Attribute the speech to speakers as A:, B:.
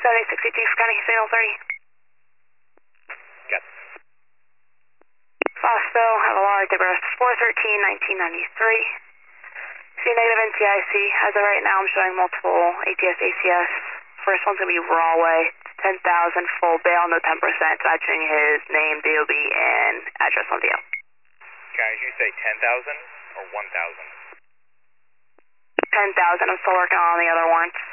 A: 7062 for County Signal 30.
B: Got
A: Fosto, Avalar, Debris 413, 1993. See negative NCIC. As of right now, I'm showing multiple ATS, ACS. First one's going to be Rawway. 10,000 full bail, no 10%, matching his name, DOB, and address on DL.
B: Guys, you say 10,000 or 1,000?
A: 10,000. I'm still working on the other warrants.